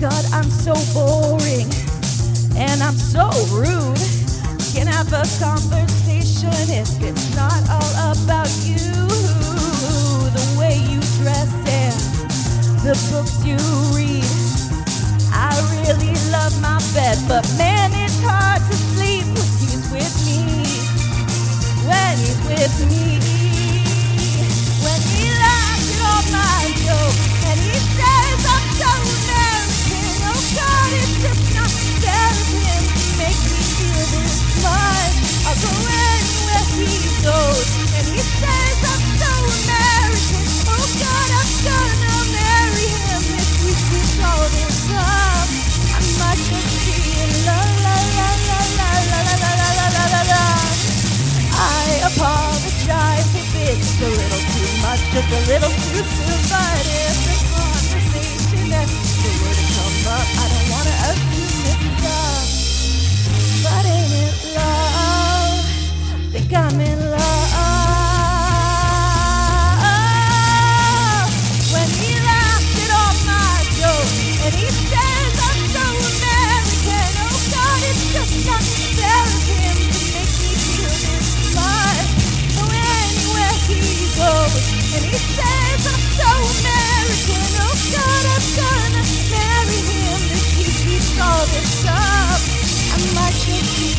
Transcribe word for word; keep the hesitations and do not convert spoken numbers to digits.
God, I'm so boring and I'm so rude. Can't have a conversation if it's not all about you. The way you dress and the books you read. I really love my bed, but man, it's hard to sleep when he's with me. When he's with me. When he laughs at all my jokes and he says I'm so American. Oh God, it's just not fair of him to make me feel this much. I'll go anywhere he goes and he says I'm so American. Oh God, I'm gonna marry him if he keeps all this up. I might just be in love, la la la la la la la la la la la. I apologize if it's a little too much, just a little too soon, but if the conversation that were to come up, I don't wanna assume it's love. But ain't it love? Think I'm in love. When he laughs at all my jokes and he says I'm so American. Oh God, it's just not fair of him to make me feel this much. So anywhere he goes and he says I'm so American. Oh God, I'm gonna marry him if he keeps all this up. I might just be